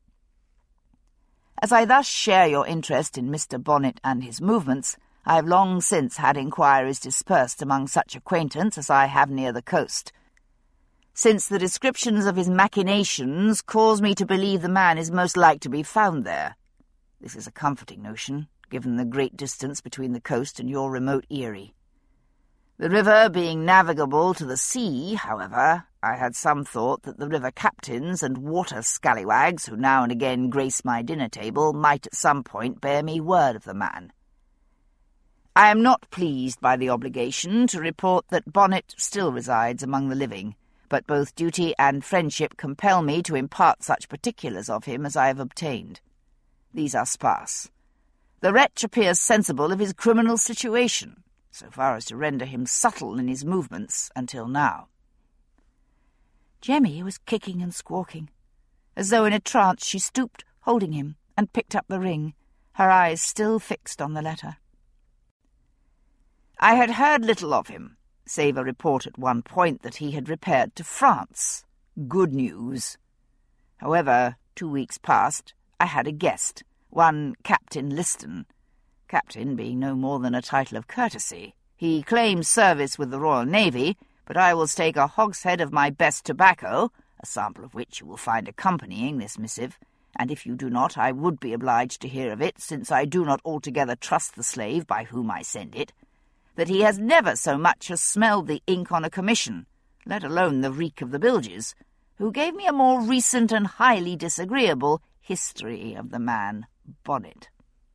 [SPEAKER 2] As I thus share your interest in Mister Bonnet and his movements, I have long since had inquiries dispersed among such acquaintance as I have near the coast, since the descriptions of his machinations cause me to believe the man is most like to be found there. This is a comforting notion, given the great distance between the coast and your remote eyrie. The river being navigable to the sea, however, I had some thought that the river captains and water scallywags who now and again grace my dinner table might at some point bear me word of the man. I am not pleased by the obligation to report that Bonnet still resides among the living, but both duty and friendship compel me to impart such particulars of him as I have obtained. These are sparse. The wretch appears sensible of his criminal situation, so far as to render him subtle in his movements until now. Jemmy was kicking and squawking. As though in a trance, she stooped, holding him, and picked up the ring, her eyes still fixed on the letter. I had heard little of him, save a report at one point that he had repaired to France. Good news. However, two weeks past, I had a guest, one Captain Liston. Captain being no more than a title of courtesy. He claims service with the Royal Navy, but I will stake a hogshead of my best tobacco, a sample of which you will find accompanying this missive, and if you do not, I would be obliged to hear of it, since I do not altogether trust the slave by whom I send it, that he has never so much as smelled the ink on a commission, let alone the reek of the bilges,
[SPEAKER 1] who gave me a more recent and highly disagreeable history of the man Bonnet.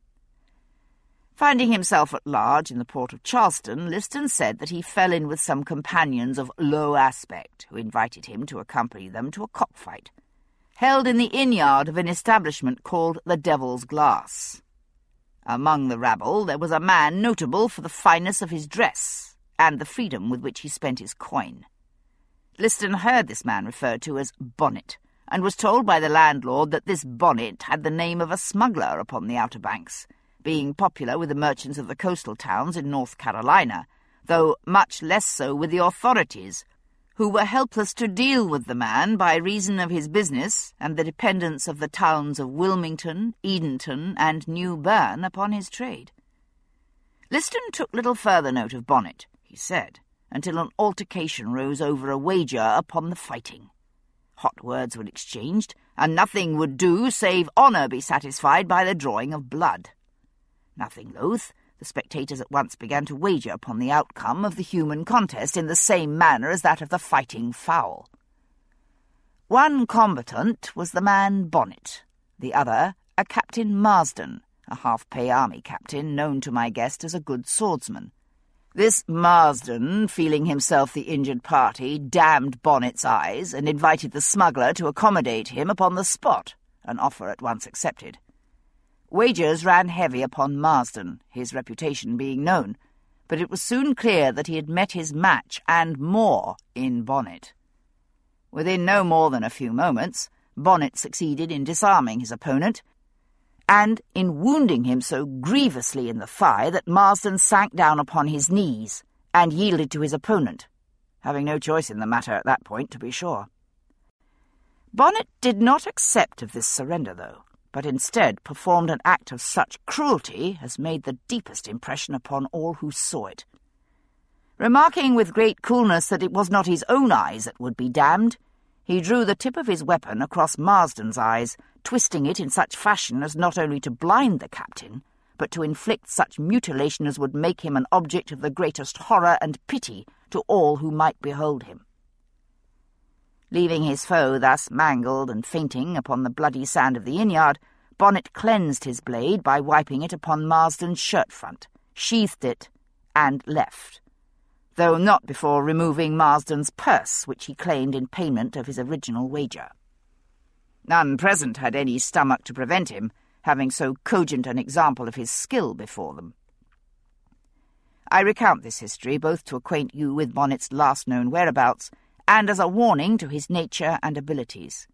[SPEAKER 1] Finding himself at large in the port of Charleston, Liston said that he fell in with some companions of low aspect, who invited him to accompany them to a cockfight, held in the inn-yard of an establishment called the Devil's Glass. Among the rabble there was a man notable for the fineness of his dress and the freedom with which he spent his coin. Liston heard this man referred to as Bonnet, and was told by the landlord that this Bonnet had the name of a smuggler upon the Outer Banks, being popular with the merchants of the coastal towns in North Carolina, though much less so with the authorities, who were helpless to deal with the man by reason of his business and the dependence of the towns of Wilmington, Edenton, and New Bern upon his trade. Liston took little further note of Bonnet, he said, until an altercation rose over a wager upon the fighting. Hot words were exchanged, and nothing would do save honour be satisfied by the drawing of blood. Nothing loath, the spectators at once began to wager upon the outcome of the human contest in the same manner as that of the fighting fowl. One combatant was the man Bonnet, the other a Captain Marsden, a half-pay army captain known to my guest as a good swordsman. This Marsden, feeling himself the injured party, damned Bonnet's eyes and invited the smuggler to accommodate him upon the spot, an offer at once accepted. Wagers ran heavy upon Marsden, his reputation being known, but it was soon clear that he had met his match and more in Bonnet. Within no more than a few moments, Bonnet succeeded in disarming his opponent, and in wounding him so grievously in the thigh that Marsden sank down upon his knees and yielded to his opponent, having no choice in the matter at that point, to be sure. Bonnet did not accept of this surrender, though, but instead performed an act of such cruelty as made the deepest impression upon all who saw it. Remarking with great coolness that it was not his own eyes that would be damned, he drew the tip of his weapon across Marsden's eyes, twisting it in such fashion as not only to blind the captain, but to inflict such mutilation as would make him an object of the greatest horror and pity to all who might behold him. Leaving his foe thus mangled and fainting upon the bloody sand of the inn-yard, Bonnet cleansed his blade by wiping it upon Marsden's shirt-front, sheathed it, and left, though not before removing Marsden's purse, which he claimed in payment of his original wager. None present had any stomach to prevent him, having so cogent an example of his skill before them. I recount this history both to acquaint you with Bonnet's last known whereabouts and as a warning to his nature and abilities.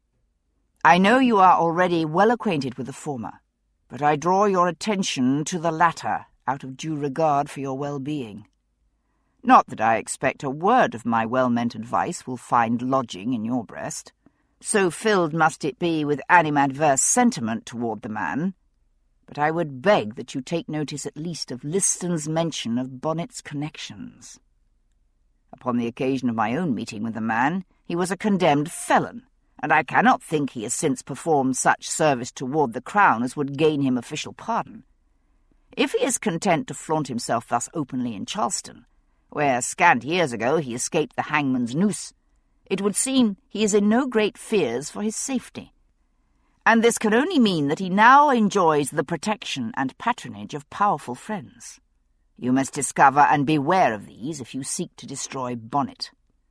[SPEAKER 1] I know you are already well acquainted with the former, but I draw your attention to the latter out of due regard for your well-being. Not that I expect a word of my well-meant advice will find lodging in your breast. So filled must it be with animadverse sentiment toward the man, but I would beg that you take notice at least of Liston's mention of Bonnet's connections. Upon the occasion of my own meeting with the man, he was a condemned felon, and I cannot think he has since performed such service toward the crown as would gain him official pardon. If he is content to flaunt himself thus openly in Charleston, where scant years ago he escaped the hangman's noose, it would seem he is in no great fears for his safety. And this can only mean that he now enjoys the protection and patronage of powerful friends. You must discover and beware of these if you seek to destroy Bonnet.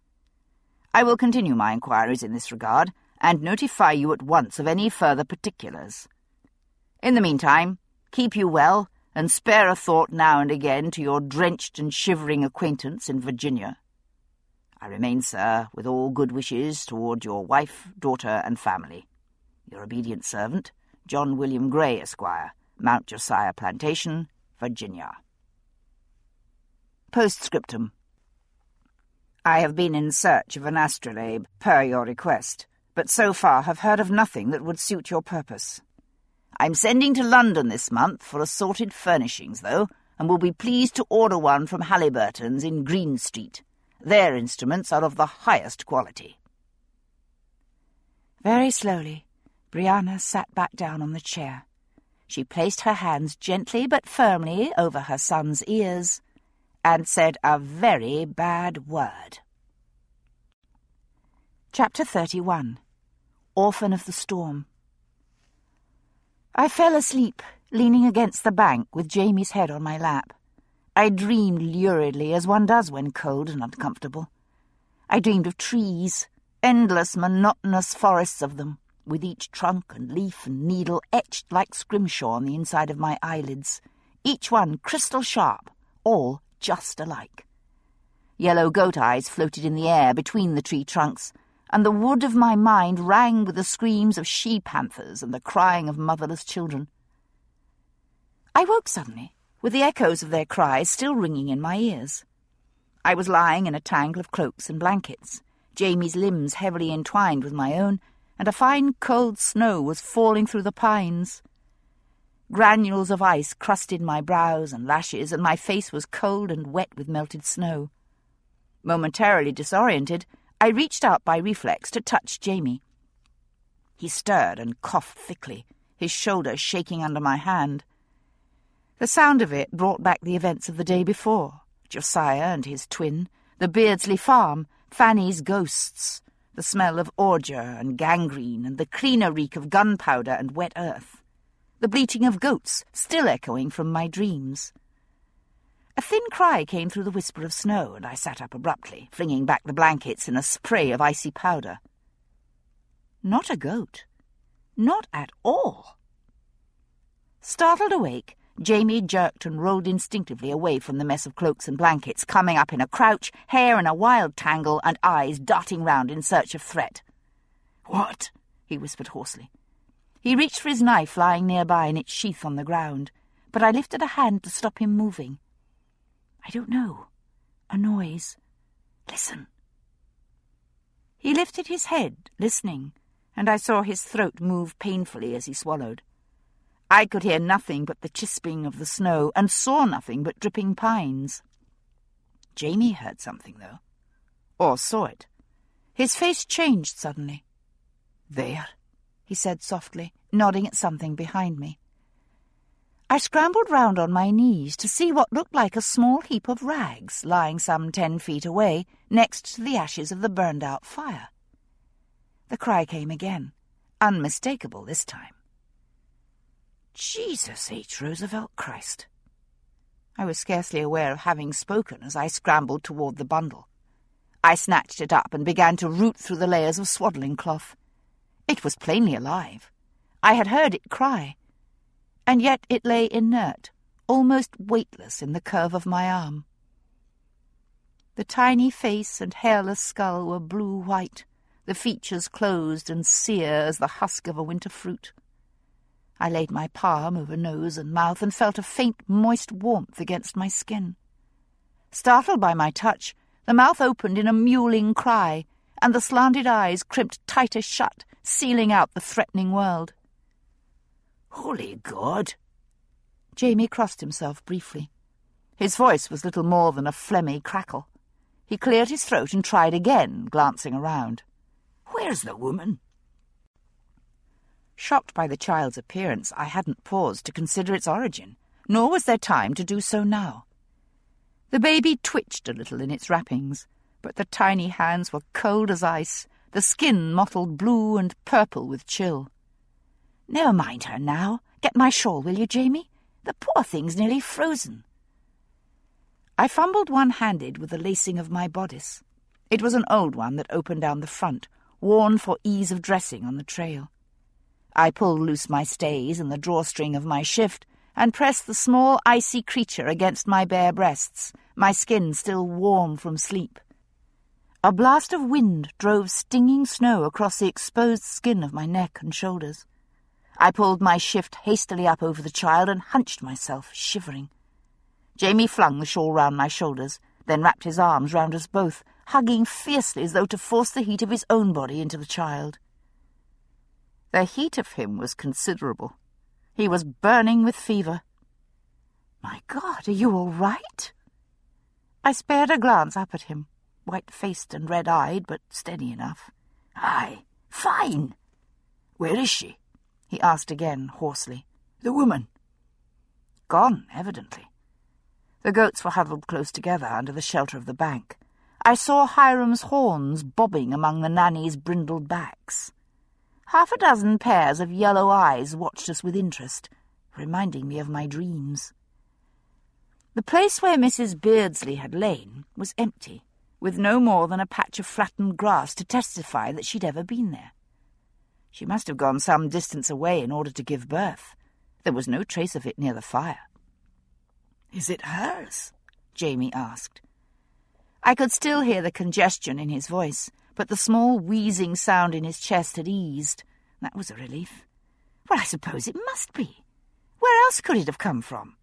[SPEAKER 1] I will continue my inquiries in this regard, and notify you at once of any further particulars. In the meantime, keep you well, and spare a thought now and again to your drenched and shivering acquaintance in Virginia. I remain, sir, with all good wishes toward your wife, daughter, and family. Your obedient servant, John William Gray, Esquire, Mount Josiah Plantation, Virginia. Postscriptum. I have been in search of an astrolabe, per your request, but so far have heard of nothing that would suit your purpose. I'm sending to London this month for assorted furnishings, though, and will be pleased to order one from Halliburton's in Green Street. Their instruments are of the highest quality. Very slowly, Brianna sat back down on the chair. She placed her hands gently but firmly over her son's ears and said a very bad word. Chapter thirty-one. Orphan of the Storm. I fell asleep, leaning against the bank with Jamie's head on my lap. I dreamed luridly, as one does when cold and uncomfortable. I dreamed of trees, endless, monotonous forests of them, with each trunk and leaf and needle etched like scrimshaw on the inside of my eyelids, each one crystal sharp, all just alike. Yellow goat eyes floated in the air between the tree trunks, and the wood of my mind rang with the screams of she-panthers and the crying of motherless children. I woke suddenly, with the echoes of their cries still ringing in my ears. I was lying in a tangle of cloaks and blankets, Jamie's limbs heavily entwined with my own, and a fine cold snow was falling through the pines. Granules of ice crusted my brows and lashes, and my face was cold and wet with melted snow. Momentarily disoriented, I reached out by reflex to touch Jamie. He stirred and coughed thickly, his shoulder shaking under my hand. The sound of it brought back the events of the day before, Josiah and his twin, the Beardsley farm, Fanny's ghosts, the smell of ordure and gangrene, and the cleaner reek of gunpowder and wet earth, the bleating of goats still echoing from my dreams. A thin cry came through the whisper of snow, and I sat up abruptly, flinging back the blankets in a spray of icy powder. Not a goat. Not at all. Startled awake, Jamie jerked and rolled instinctively away from the mess of cloaks and blankets, coming up in a crouch, hair in a wild tangle, and eyes darting round in search of threat. "What?" he whispered hoarsely. He reached for his knife lying nearby in its sheath on the ground, but I lifted a hand to stop him moving. "I don't know. A noise. Listen." He lifted his head, listening, and I saw his throat move painfully as he swallowed. I could hear nothing but the chisping of the snow, and saw nothing but dripping pines. Jamie heard something, though. Or saw it. His face changed suddenly. "There," he said softly, nodding at something behind me. I scrambled round on my knees to see what looked like a small heap of rags lying some ten feet away, next to the ashes of the burned-out fire. The cry came again, unmistakable this time. Jesus H. Roosevelt Christ. I was scarcely aware of having spoken as I scrambled toward the bundle. I snatched it up and began to root through the layers of swaddling cloth. It was plainly alive. I had heard it cry. And yet it lay inert, almost weightless in the curve of my arm. The tiny face and hairless skull were blue-white, the features closed and sere as the husk of a winter fruit. I laid my palm over nose and mouth and felt a faint, moist warmth against my skin. Startled by my touch, the mouth opened in a mewling cry, and the slanted eyes crimped tighter shut, sealing out the threatening world. "Holy God!" Jamie crossed himself briefly. His voice was little more than a phlegmy crackle. He cleared his throat and tried again, glancing around. "Where's the woman?" Shocked by the child's appearance, I hadn't paused to consider its origin, nor was there time to do so now. The baby twitched a little in its wrappings, but the tiny hands were cold as ice, the skin mottled blue and purple with chill. "Never mind her now. Get my shawl, will you, Jamie? The poor thing's nearly frozen." I fumbled one-handed with the lacing of my bodice. It was an old one that opened down the front, worn for ease of dressing on the trail. I pulled loose my stays and the drawstring of my shift, and pressed the small icy creature against my bare breasts, my skin still warm from sleep. A blast of wind drove stinging snow across the exposed skin of my neck and shoulders. I pulled my shift hastily up over the child and hunched myself, shivering. Jamie flung the shawl round my shoulders, then wrapped his arms round us both, hugging fiercely as though to force the heat of his own body into the child. The heat of him was considerable. He was burning with fever. "My God, are you all right?" I spared a glance up at him, white-faced and red-eyed, but steady enough. "Aye, fine. Where is she?" he asked again, hoarsely. "The woman?" Gone, evidently. The goats were huddled close together under the shelter of the bank. I saw Hiram's horns bobbing among the nannies' brindled backs. Half a dozen pairs of yellow eyes watched us with interest, reminding me of my dreams. The place where Missus Beardsley had lain was empty, with no more than a patch of flattened grass to testify that she'd ever been there. She must have gone some distance away in order to give birth. There was no trace of it near the fire.
[SPEAKER 2] "Is it hers?"
[SPEAKER 1] Jamie asked. I could still hear the congestion in his voice, but the small wheezing sound in his chest had eased. That was a relief. Well, I suppose it must be. Where else could it have come from?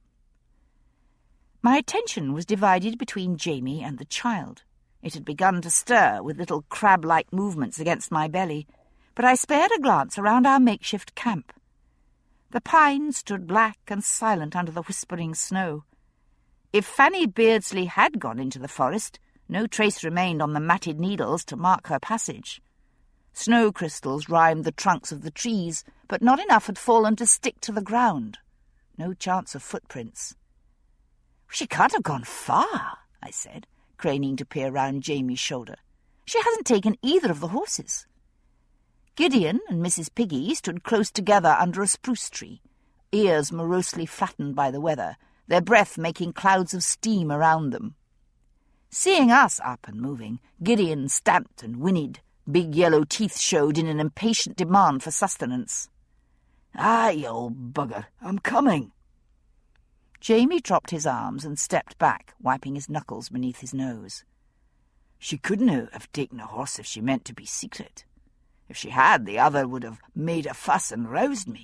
[SPEAKER 1] My attention was divided between Jamie and the child. It had begun to stir with little crab-like movements against my belly, but I spared a glance around our makeshift camp. The pines stood black and silent under the whispering snow. If Fanny Beardsley had gone into the forest, no trace remained on the matted needles to mark her passage. Snow crystals rimed the trunks of the trees, but not enough had fallen to stick to the ground. No chance of footprints. "She can't have gone far," I said, craning to peer round Jamie's shoulder. "She hasn't taken either of the horses." Gideon and Missus Piggy stood close together under a spruce tree, ears morosely flattened by the weather, their breath making clouds of steam around them. Seeing us up and moving, Gideon stamped and whinnied. Big yellow teeth showed in an impatient demand for sustenance.
[SPEAKER 2] "Aye, you old bugger, I'm coming."
[SPEAKER 1] Jamie dropped his arms and stepped back, wiping his knuckles beneath his nose.
[SPEAKER 2] "She couldn't have taken a horse if she meant to be secret. If she had, the other would have made a fuss and roused me."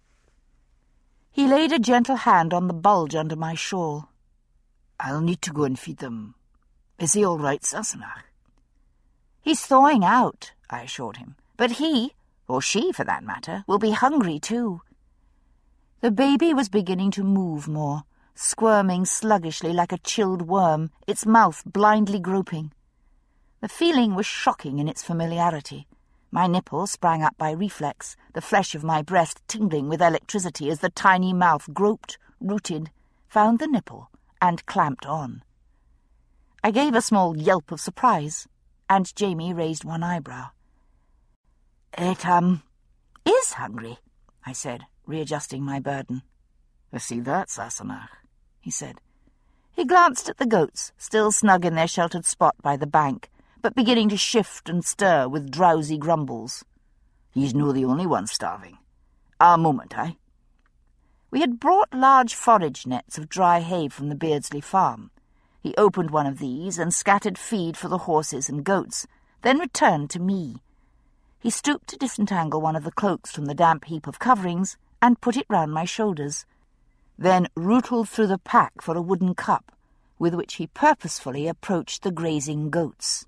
[SPEAKER 1] He laid a gentle hand on the bulge under my shawl.
[SPEAKER 2] "I'll need to go and feed them. Is he all right, Sassenach?"
[SPEAKER 1] "He's thawing out," I assured him. "But he, or she for that matter, will be hungry too." The baby was beginning to move more, squirming sluggishly like a chilled worm, its mouth blindly groping. The feeling was shocking in its familiarity. My nipple sprang up by reflex, the flesh of my breast tingling with electricity as the tiny mouth groped, rooted, found the nipple, and clamped on. I gave a small yelp of surprise, and Jamie raised one eyebrow.
[SPEAKER 2] "It, um,
[SPEAKER 1] is hungry," I said, readjusting my burden.
[SPEAKER 2] "I see that, Sassenach," he said.
[SPEAKER 1] He glanced at the goats, still snug in their sheltered spot by the bank, but beginning to shift and stir with drowsy grumbles.
[SPEAKER 2] "He's no the only one starving. A moment, eh?"
[SPEAKER 1] We had brought large forage nets of dry hay from the Beardsley farm. He opened one of these and scattered feed for the horses and goats, then returned to me. He stooped to disentangle one of the cloaks from the damp heap of coverings and put it round my shoulders, then rootled through the pack for a wooden cup, with which he purposefully approached the grazing goats.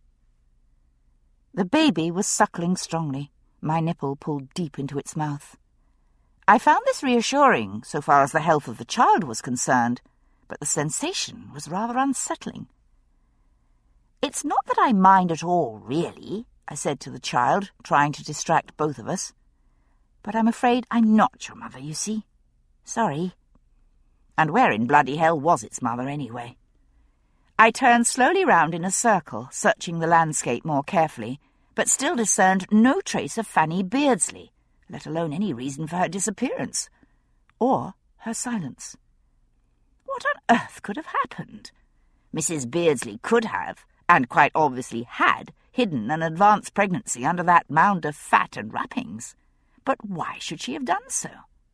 [SPEAKER 1] The baby was suckling strongly, my nipple pulled deep into its mouth. I found this reassuring, so far as the health of the child was concerned, but the sensation was rather unsettling. "It's not that I mind at all, really," I said to the child, trying to distract both of us. "But I'm afraid I'm not your mother, you see. Sorry." And where in bloody hell was its mother, anyway? I turned slowly round in a circle, searching the landscape more carefully, but still discerned no trace of Fanny Beardsley, let alone any reason for her disappearance, or her silence. What on earth could have happened? Missus Beardsley could have, and quite obviously had, hidden an advanced pregnancy under that mound of fat and wrappings. But why should she have done so?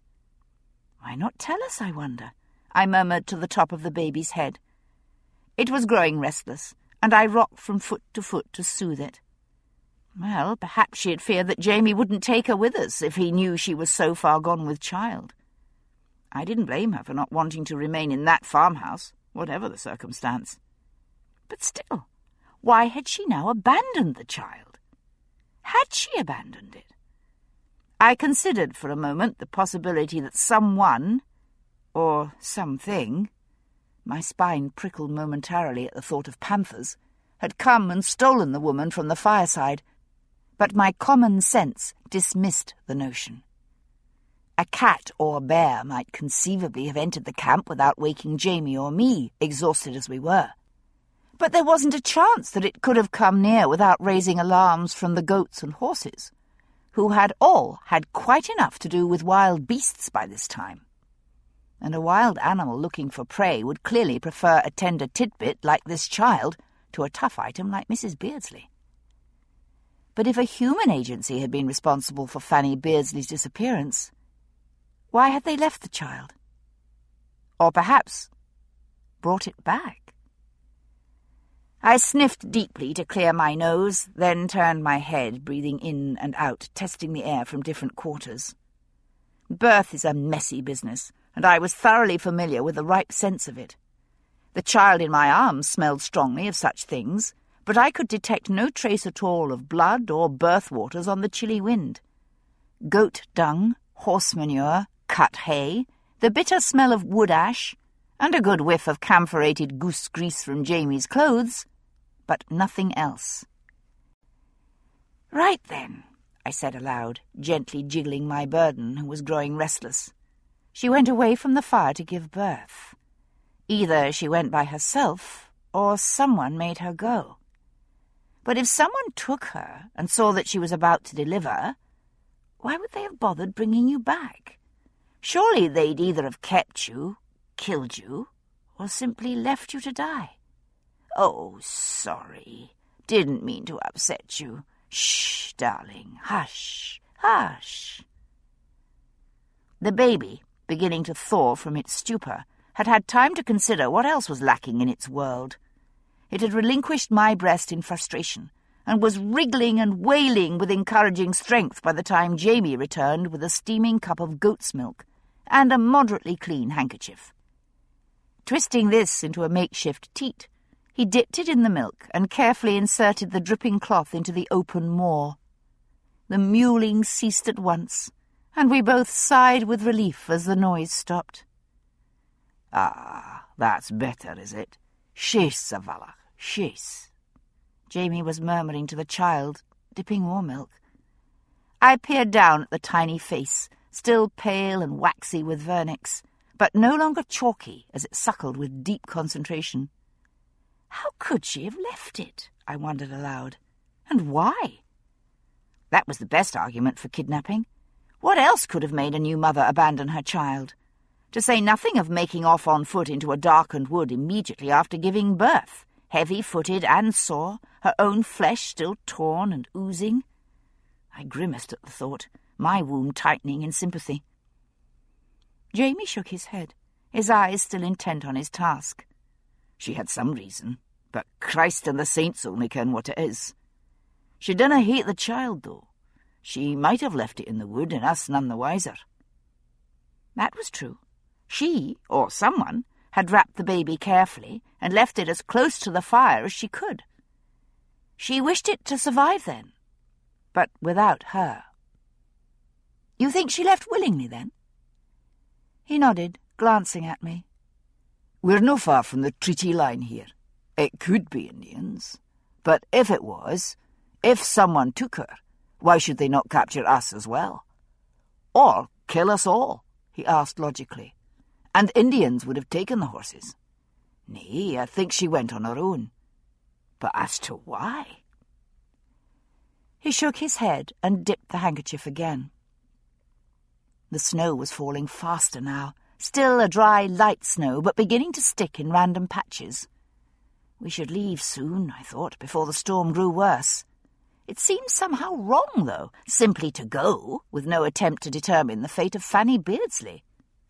[SPEAKER 1] Why not tell us, I wonder? I murmured to the top of the baby's head. It was growing restless, and I rocked from foot to foot to soothe it. Well, perhaps she had feared that Jamie wouldn't take her with us if he knew she was so far gone with child. I didn't blame her for not wanting to remain in that farmhouse, whatever the circumstance. But still, why had she now abandoned the child? Had she abandoned it? I considered for a moment the possibility that someone, or something, my spine prickled momentarily at the thought of panthers, had come and stolen the woman from the fireside, but my common sense dismissed the notion. A cat or bear might conceivably have entered the camp without waking Jamie or me, exhausted as we were. But there wasn't a chance that it could have come near without raising alarms from the goats and horses, who had all had quite enough to do with wild beasts by this time. And a wild animal looking for prey would clearly prefer a tender tidbit like this child to a tough item like Missus Beardsley. But if a human agency had been responsible for Fanny Beardsley's disappearance, why had they left the child? Or perhaps brought it back? I sniffed deeply to clear my nose, then turned my head, breathing in and out, testing the air from different quarters. Birth is a messy business, and I was thoroughly familiar with the ripe sense of it. The child in my arms smelled strongly of such things, but I could detect no trace at all of blood or birth waters on the chilly wind. Goat dung, horse manure, cut hay, the bitter smell of wood ash, and a good whiff of camphorated goose grease from Jamie's clothes, but nothing else. "Right then," I said aloud, gently jiggling my burden, who was growing restless. She went away from the fire to give birth. Either she went by herself, or someone made her go. But if someone took her and saw that she was about to deliver, why would they have bothered bringing you back? Surely they'd either have kept you, killed you, or simply left you to die. "Oh, sorry. Didn't mean to upset you. Shh, darling. Hush, hush." The baby, beginning to thaw from its stupor, had had time to consider what else was lacking in its world. It had relinquished my breast in frustration, and was wriggling and wailing with encouraging strength by the time Jamie returned with a steaming cup of goat's milk and a moderately clean handkerchief. Twisting this into a makeshift teat, he dipped it in the milk and carefully inserted the dripping cloth into the open maw. The mewling ceased at once, and we both sighed with relief as the noise stopped. "Ah, that's better, is it? Sheesh, Savalach, sheesh," Jamie was murmuring to the child, dipping more milk. I peered down at the tiny face, still pale and waxy with vernix, but no longer chalky as it suckled with deep concentration. How could she have left it? I wondered aloud. And why? That was the best argument for kidnapping. What else could have made a new mother abandon her child? To say nothing of making off on foot into a darkened wood immediately after giving birth, heavy-footed and sore, her own flesh still torn and oozing. I grimaced at the thought, my womb tightening in sympathy. Jamie shook his head, his eyes still intent on his task. She had some reason, but Christ and the saints only ken what it is. She didna hate the child, though. She might have left it in the wood, and us none the wiser. That was true. She, or someone, had wrapped the baby carefully and left it as close to the fire as she could. She wished it to survive then, but without her. You think she left willingly, then? He nodded, glancing at me. We're no far from the treaty line here. It could be Indians. But if it was, if someone took her, why should they not capture us as well? Or kill us all, he asked logically. And Indians would have taken the horses. Nay, I think she went on her own. But as to why? He shook his head and dipped the handkerchief again. The snow was falling faster now, still a dry, light snow, but beginning to stick in random patches. We should leave soon, I thought, before the storm grew worse. It seemed somehow wrong, though, simply to go, with no attempt to determine the fate of Fanny Beardsley.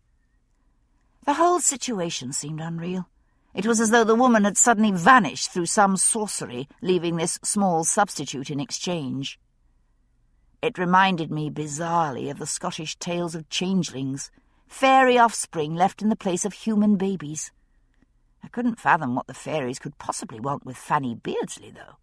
[SPEAKER 1] The whole situation seemed unreal. It was as though the woman had suddenly vanished through some sorcery, leaving this small substitute in exchange. It reminded me bizarrely of the Scottish tales of changelings, fairy offspring left in the place of human babies. I couldn't fathom what the fairies could possibly want with Fanny Beardsley, though.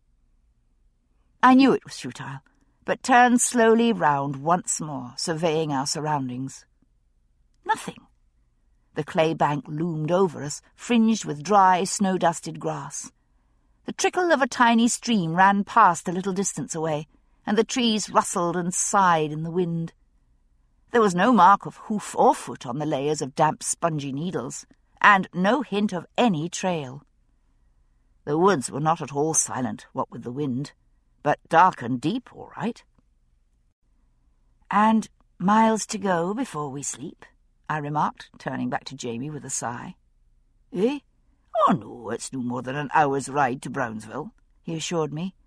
[SPEAKER 1] I knew it was futile, but turned slowly round once more, surveying our surroundings. Nothing. The clay bank loomed over us, fringed with dry, snow-dusted grass. The trickle of a tiny stream ran past a little distance away, and the trees rustled and sighed in the wind. There was no mark of hoof or foot on the layers of damp, spongy needles, and no hint of any trail. The woods were not at all silent, what with the wind, but dark and deep, all right. "And miles to go before we sleep?" I remarked, turning back to Jamie with a sigh.
[SPEAKER 2] "Eh? Oh, no, it's no more than an hour's ride to Brownsville," he assured me.